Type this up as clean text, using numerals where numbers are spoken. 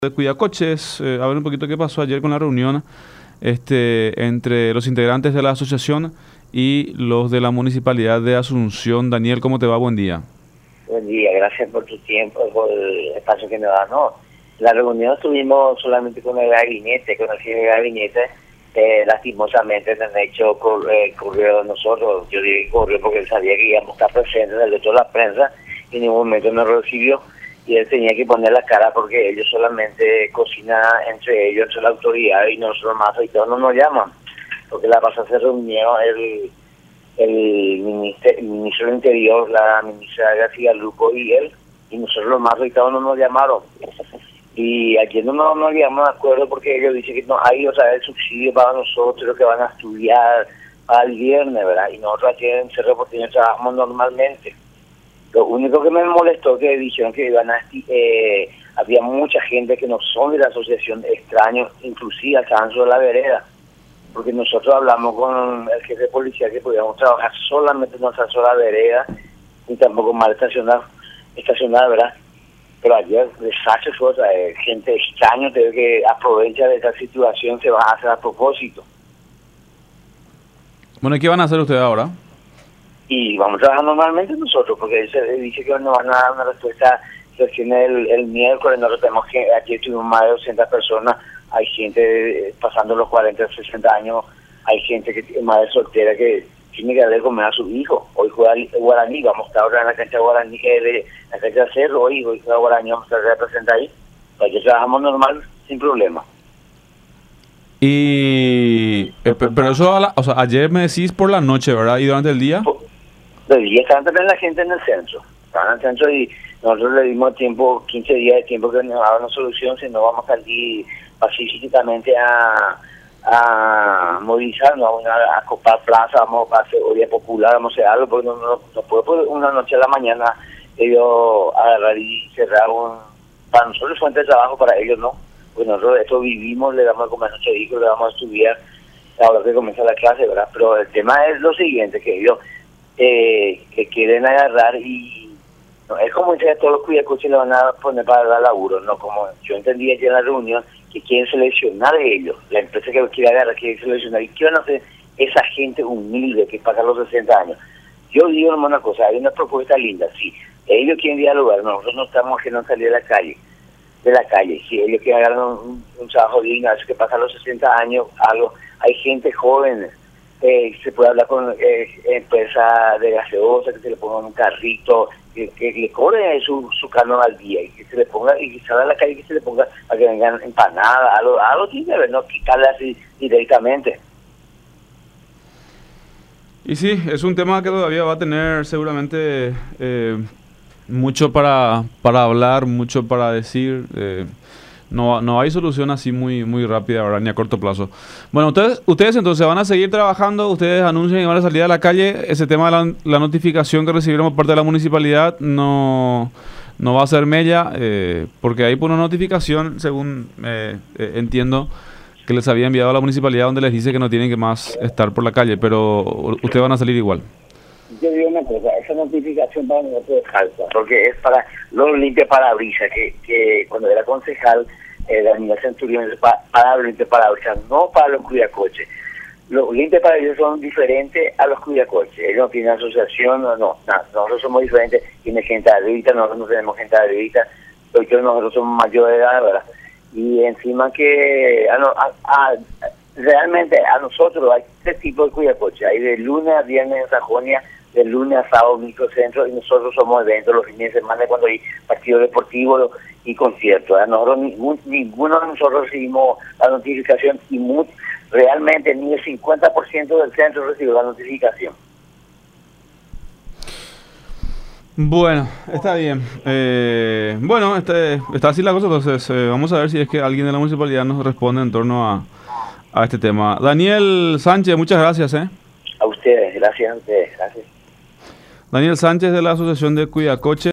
de Cuidacoches, a ver un poquito qué pasó ayer con la reunión entre los integrantes de la asociación y los de la Municipalidad de Asunción. Daniel, ¿cómo te va? Buen día. Buen día, gracias por tu tiempo, por el espacio que me das. No, la reunión estuvimos solamente con el gabinete, con el jefe de gabinete. Lastimosamente me han hecho correo de nosotros. Yo dije correo porque él sabía que íbamos a estar presentes, le echó la prensa y en ningún momento nos recibió. Y él tenía que poner la cara porque ellos solamente cocinan entre ellos, entre la autoridad, y nosotros más afectados no nos llaman. Porque la pasada se reunió el ministro del Interior, la ministra García Luco y él, y nosotros los más afectados no nos llamaron. Y ayer no nos llamamos de acuerdo porque ellos dicen que no hay, o sea, el subsidio para nosotros, los que van a estudiar para el viernes, ¿verdad? Y nosotros aquí en Cerro Porteño trabajamos normalmente. Lo único que me molestó que dijeron que iban había mucha gente que no son de la asociación, extraños, inclusive alcanzó sobre la vereda, porque nosotros hablamos con el jefe de policía que podíamos trabajar solamente en nuestra sola vereda y tampoco mal estacionada, ¿verdad? Pero ayer desastre fue, o sea, gente extraña que aprovecha de esta situación, se va a hacer a propósito. Bueno, ¿y qué van a hacer ustedes ahora? Y vamos a trabajar normalmente nosotros, porque él se dice que nos van a dar una respuesta recién el miércoles. Nosotros tenemos que, aquí tuvimos más de 200 personas, hay gente pasando los 40, 60 años, hay gente que tiene madre soltera que tiene que darle de comer a su hijo. Hoy juega Guaraní, vamos a estar ahora en la cancha de Guaraní, la cancha de Cerro, hoy juega Guaraní, vamos a estar representando ahí. Aquí trabajamos normal, sin problema. Y pero eso, o sea, ayer me decís por la noche, ¿verdad? ¿Y durante el día? El día estaban también la gente en el centro. Estaban en el centro y nosotros le dimos tiempo, 15 días de tiempo que nos haga una solución, si no vamos a salir pacíficamente a movilizarnos, a copar plaza, vamos a hacer Día Popular, vamos a hacer algo, porque no puede por una noche a la mañana ellos agarrar y cerrar para nosotros fuente de trabajo, para ellos no. Pues nosotros esto vivimos, le damos a comer a nuestros hijos, le damos a estudiar ahora que comienza la clase, ¿verdad? Pero el tema es lo siguiente, que ellos que quieren agarrar y no, es como dice, a todos los cuidacoches le van a poner para dar laburo, no como yo entendí ayer en la reunión que quieren seleccionar ellos, la empresa que quiere agarrar quiere seleccionar, y qué van a hacer esa gente humilde que paga los 60 años. Yo digo una cosa, hay una propuesta linda, sí, ellos quieren dialogar, nosotros no estamos que no salir de la calle, si ellos quieren agarrar un trabajo digno, es que pasan los 60 años, algo, hay gente joven. Se puede hablar con empresas de gaseosa, que se le ponga un carrito, que le cobre su canon al día, y que se le ponga, y que salga a la calle, que se le ponga para que vengan empanadas, algo tiene que ver, no quitarle así directamente. Y sí, es un tema que todavía va a tener seguramente mucho para hablar, mucho para decir. No hay solución así muy rápida, ¿verdad? Ni a corto plazo. Bueno, ustedes entonces van a seguir trabajando, ustedes anuncian que van a salir a la calle. Ese tema de la notificación que recibieron por parte de la municipalidad no va a ser mella, porque hay por una notificación, según entiendo, que les había enviado a la municipalidad donde les dice que no tienen que más estar por la calle, pero ustedes van a salir igual. Yo digo una cosa, esa notificación para nosotros es falsa, porque es para los limpiaparabrisas, que cuando era concejal, Daniel Centurión, para los limpiaparabrisas, no para los cuidacoches. Los limpiaparabrisas son diferentes a los cuidacoches, ellos no tienen asociación, nosotros somos diferentes, tiene gente adulta, nosotros no tenemos gente adulta, porque nosotros somos mayores de edad, ¿verdad? Y encima que realmente a nosotros hay tres tipos de cuidacoches, hay de lunes a viernes en Sajonia, de lunes a sábado microcentro, y nosotros somos eventos los fines de semana cuando hay partidos deportivos y conciertos. Nosotros ninguno de nosotros recibimos la notificación, y realmente ni el 50% del centro recibió la notificación. Bueno, está bien. Bueno, está así la cosa, entonces vamos a ver si es que alguien de la municipalidad nos responde en torno a este tema. Daniel Sánchez, muchas gracias. A ustedes, gracias a ustedes, gracias. Daniel Sánchez de la Asociación de Cuidacoches.